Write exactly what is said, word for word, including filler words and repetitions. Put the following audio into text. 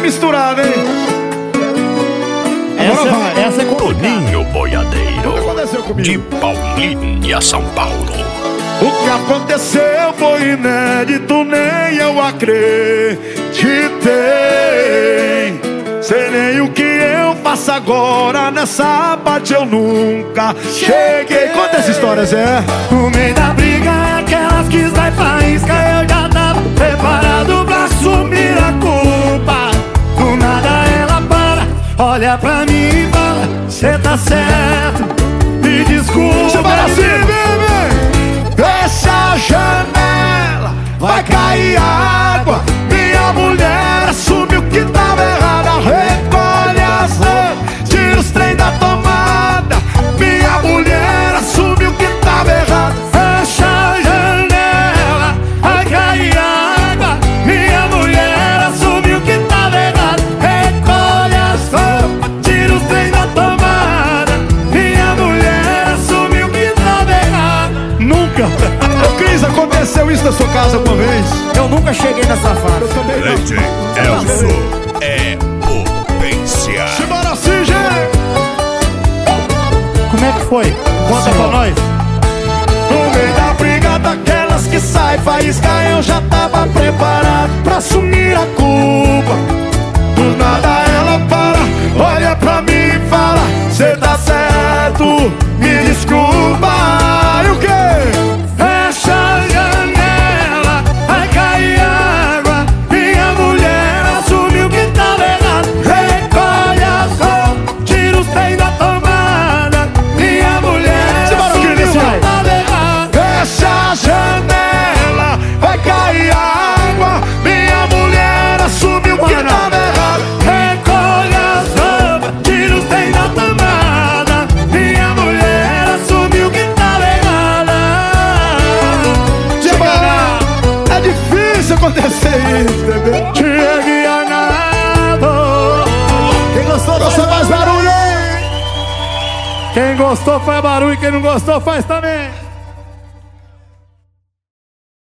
misturada, hein? Essa, vai. essa é Toninho Boiadeiro, O que aconteceu comigo? de Paulínia, São Paulo. O que aconteceu foi inédito, nem eu acreditei. Sei nem o que eu faço agora, nessa parte eu nunca cheguei. Conta essa história, Zé. No meio da briga é aquelas que sai faísca. Eu já tava preparado pra assumir a culpa. Do nada ela para, olha pra mim e fala: cê tá certo, me desculpa. Você fala assim, bebê. Fecha a janela, vai cair água. Minha mulher assumiu que tava errada. Recolhe as roupas, tira os trem da tomada. Minha mulher assumiu que tava errada. Fecha a janela, vai cair água. Minha mulher assumiu que tava errado. Recolhe as roupas, tira os trem da tomada. Minha mulher assumiu que tava errado. Nunca. Ô Cris, aconteceu isso na sua casa uma vez? Eu nunca cheguei nessa fase. Eu também não. Leite Elso é potência. Simbora assim, gente. Como é que foi? Conta Sim, pra ó. nós. No meio da briga daquelas que sai faísca, eu já tava preparado pra assumir a culpa. Do nada ela para, olha pra mim e fala: cê tá certo, me desculpa. E o quê? Fecha a janela, vai cair água. Minha mulher assumiu que tava errado. Recolhe as roupas, tira os trem da tomada. Minha mulher Simbora, assumiu Cris, que vai. tava errado. Fecha a janela, vai cair água. Minha mulher assumiu que tava errado. Recolhe as roupas, tira os trem da tomada. Minha mulher assumiu que tava errada. Simbora. É difícil acontecer isso, bebê. Chegue a nada. Quem gostou, você faz barulho. Quem gostou faz barulho, quem não gostou faz também.